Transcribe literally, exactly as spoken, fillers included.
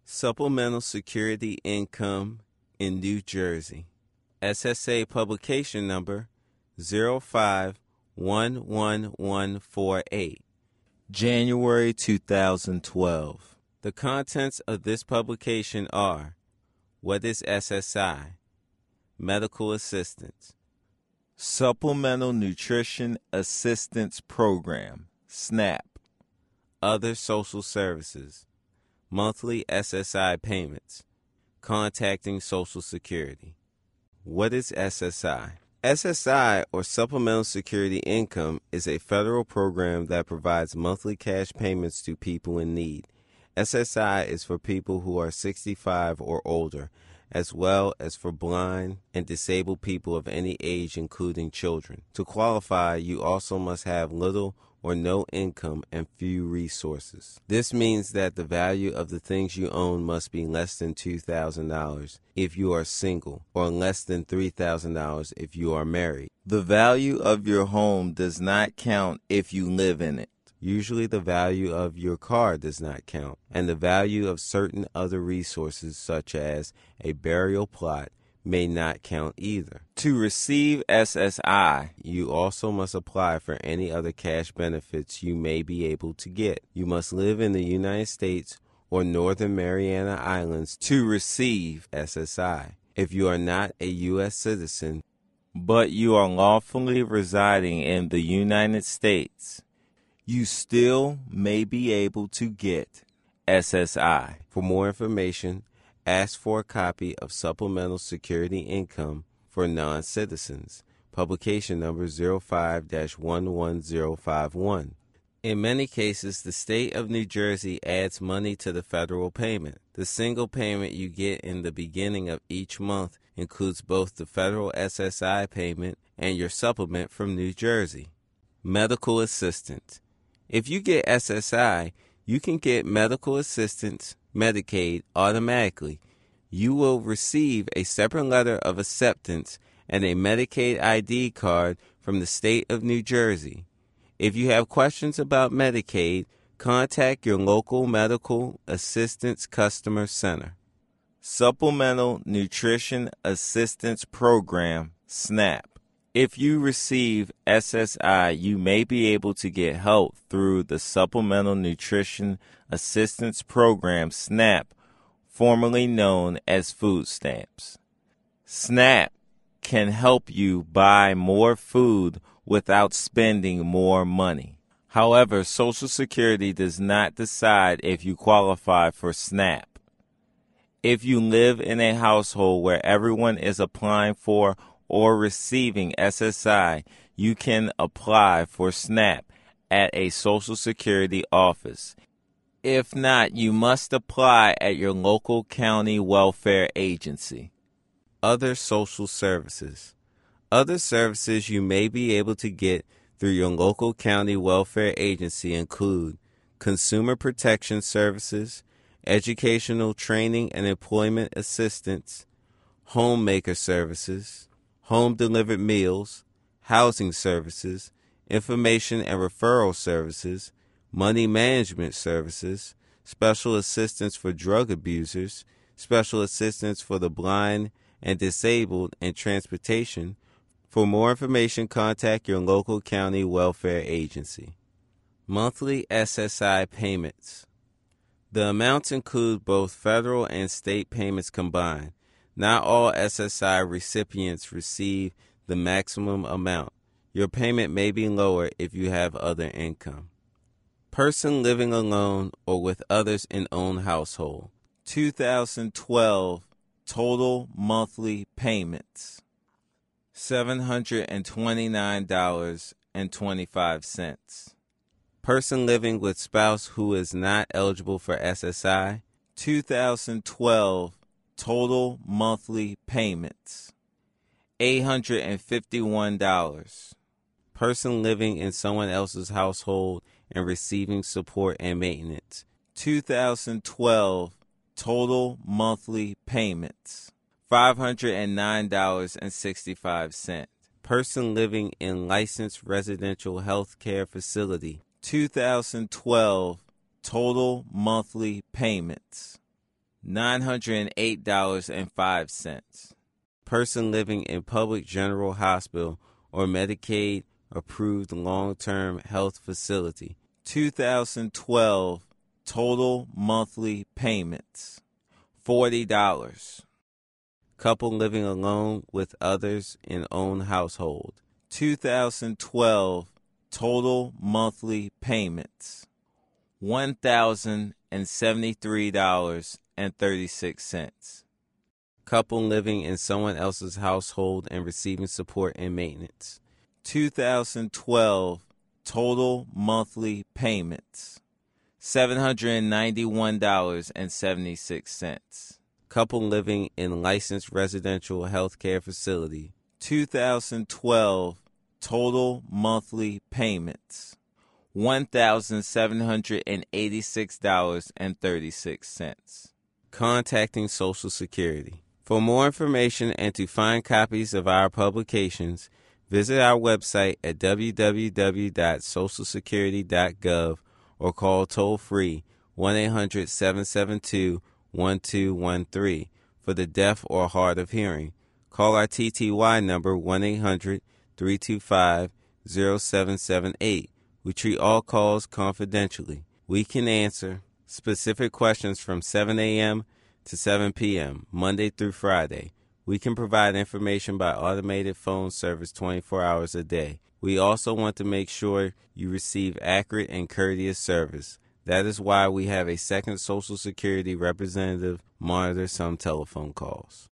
Supplemental Security Income in New Jersey. S S A publication number zero five one one one four eight. January two thousand twelve. The contents of this publication are: what is S S I? Medical assistance. Supplemental Nutrition Assistance Program, SNAP. Other social services. Monthly S S I payments. Contacting Social Security. What is S S I? S S I, or Supplemental Security Income, is a federal program that provides monthly cash payments to people in need. S S I is for people who are sixty-five or older, as well as for blind and disabled people of any age, including children. To qualify, you also must have little or no income and few resources. This means that the value of the things you own must be less than two thousand dollars if you are single, or less than three thousand dollars if you are married. The value of your home does not count if you live in it. Usually the value of your car does not count, and the value of certain other resources such as a burial plot may not count either. To receive S S I, you also must apply for any other cash benefits you may be able to get. You must live in the United States or Northern Mariana Islands to receive S S I. If you are not a U S citizen, but you are lawfully residing in the United States, you still may be able to get S S I. For more information, ask for a copy of Supplemental Security Income for Non-Citizens, publication number zero five dash one one zero five one. In many cases, the state of New Jersey adds money to the federal payment. The single payment you get in the beginning of each month includes both the federal S S I payment and your supplement from New Jersey. Medical assistance. If you get S S I, you can get medical assistance, Medicaid, automatically. You will receive a separate letter of acceptance and a Medicaid I D card from the state of New Jersey. If you have questions about Medicaid, contact your local medical assistance customer center. Supplemental Nutrition Assistance Program, SNAP. If you receive S S I, you may be able to get help through the Supplemental Nutrition Assistance Program, SNAP, formerly known as food stamps. SNAP can help you buy more food without spending more money. However, Social Security does not decide if you qualify for SNAP. If you live in a household where everyone is applying for or receiving S S I, you can apply for SNAP at a Social Security office. If not, you must apply at your local county welfare agency. Other social services. Other services you may be able to get through your local county welfare agency include consumer protection services, educational training and employment assistance, homemaker services, home-delivered meals, housing services, information and referral services, money management services, special assistance for drug abusers, special assistance for the blind and disabled, and transportation. For more information, contact your local county welfare agency. Monthly S S I payments. The amounts include both federal and state payments combined. Not all S S I recipients receive the maximum amount. Your payment may be lower if you have other income. Person living alone or with others in own household. two thousand twelve total monthly payments, seven hundred twenty-nine dollars and twenty-five cents. Person living with spouse who is not eligible for S S I, two thousand twelve total monthly payments, eight hundred fifty-one dollars. Person living in someone else's household and receiving support and maintenance, two thousand twelve total monthly payments, five hundred nine dollars and sixty-five cents. Person living in licensed residential health care facility, two thousand twelve total monthly payments, nine hundred eight dollars and five cents. Person living in public general hospital or Medicaid approved long-term health facility. two thousand twelve total monthly payments, forty dollars. Couple living alone with others in own household. two thousand twelve total monthly payments, one thousand seventy-three dollars and thirty-six cents. Couple living in someone else's household and receiving support and maintenance. two thousand twelve total monthly payments, seven hundred ninety-one dollars and seventy-six cents. Couple living in licensed residential health care facility. two thousand twelve total monthly payments, one thousand seven hundred eighty-six dollars and thirty-six cents. Contacting Social Security. For more information and to find copies of our publications, visit our website at w w w dot social security dot gov or call toll-free one eight hundred seven seven two one two one three for the deaf or hard of hearing. Call our T T Y number one eight hundred three two five zero seven seven eight. We treat all calls confidentially. We can answer specific questions from seven a.m. to seven p.m., Monday through Friday. We can provide information by automated phone service twenty-four hours a day. We also want to make sure you receive accurate and courteous service. That is why we have a second Social Security representative monitor some telephone calls.